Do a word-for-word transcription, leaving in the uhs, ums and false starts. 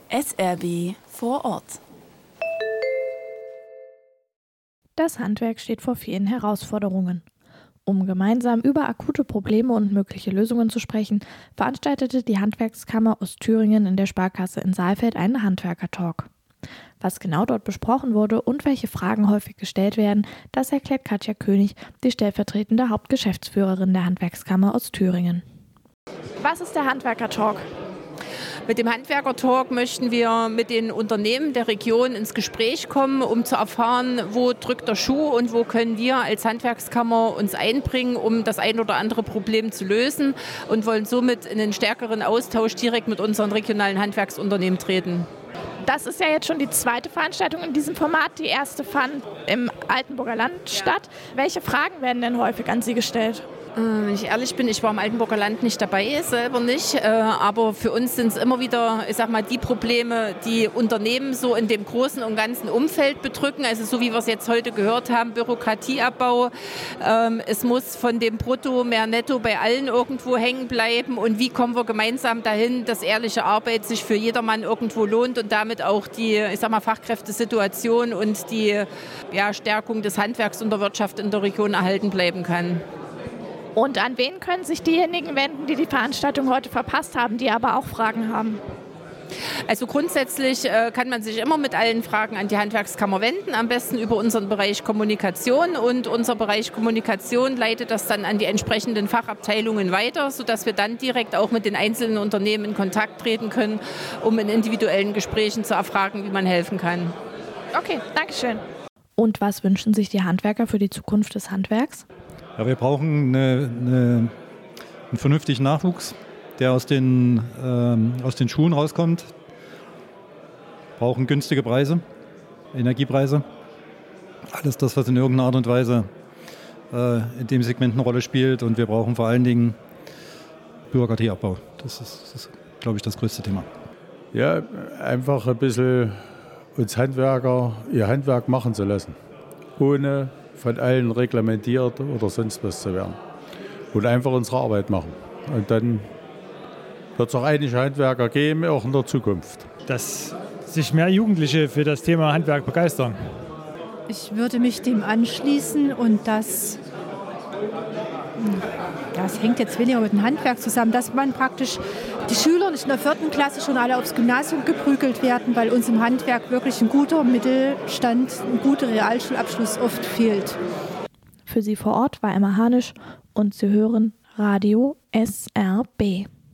S R B vor Ort. Das Handwerk steht vor vielen Herausforderungen. Um gemeinsam über akute Probleme und mögliche Lösungen zu sprechen, veranstaltete die Handwerkskammer Ostthüringen in der Sparkasse in Saalfeld einen Handwerker-Talk. Was genau dort besprochen wurde und welche Fragen häufig gestellt werden, das erklärt Katja König, die stellvertretende Hauptgeschäftsführerin der Handwerkskammer Ostthüringen. Was ist der Handwerker-Talk? Mit dem Handwerker-Talk möchten wir mit den Unternehmen der Region ins Gespräch kommen, um zu erfahren, wo drückt der Schuh und wo können wir als Handwerkskammer uns einbringen, um das ein oder andere Problem zu lösen, und wollen somit in einen stärkeren Austausch direkt mit unseren regionalen Handwerksunternehmen treten. Das ist ja jetzt schon die zweite Veranstaltung in diesem Format. Die erste fand im Altenburger Land statt. Welche Fragen werden denn häufig an Sie gestellt? Wenn ich ehrlich bin, ich war im Altenburger Land nicht dabei, selber nicht. Aber für uns sind es immer wieder, ich sag mal, die Probleme, die Unternehmen so in dem großen und ganzen Umfeld bedrücken. Also so wie wir es jetzt heute gehört haben, Bürokratieabbau. Es muss von dem Brutto mehr Netto bei allen irgendwo hängen bleiben. Und wie kommen wir gemeinsam dahin, dass ehrliche Arbeit sich für jedermann irgendwo lohnt und damit auch die, ich sag mal, Fachkräftesituation und die ja, Stärkung des Handwerks und der Wirtschaft in der Region erhalten bleiben kann. Und an wen können sich diejenigen wenden, die die Veranstaltung heute verpasst haben, die aber auch Fragen haben? Also grundsätzlich äh, kann man sich immer mit allen Fragen an die Handwerkskammer wenden, am besten über unseren Bereich Kommunikation. Und unser Bereich Kommunikation leitet das dann an die entsprechenden Fachabteilungen weiter, sodass wir dann direkt auch mit den einzelnen Unternehmen in Kontakt treten können, um in individuellen Gesprächen zu erfragen, wie man helfen kann. Okay, Dankeschön. Und was wünschen sich die Handwerker für die Zukunft des Handwerks? Ja, wir brauchen eine, eine, einen vernünftigen Nachwuchs, der aus den, ähm, aus den Schulen rauskommt. Wir brauchen günstige Preise, Energiepreise. Alles das, was in irgendeiner Art und Weise äh, in dem Segment eine Rolle spielt. Und wir brauchen vor allen Dingen Bürokratieabbau. Das ist, das ist, glaube ich, das größte Thema. Ja, einfach ein bisschen uns Handwerker ihr Handwerk machen zu lassen, ohne von allen reglementiert oder sonst was zu werden. Und einfach unsere Arbeit machen. Und dann wird es auch einige Handwerker geben, auch in der Zukunft. Dass sich mehr Jugendliche für das Thema Handwerk begeistern. Ich würde mich dem anschließen und das, das hängt jetzt weniger mit dem Handwerk zusammen, dass man praktisch die Schüler nicht in der vierten Klasse schon alle aufs Gymnasium geprügelt werden, weil uns im Handwerk wirklich ein guter Mittelstand, ein guter Realschulabschluss oft fehlt. Für Sie vor Ort war Emma Hanisch und Sie hören Radio S R B.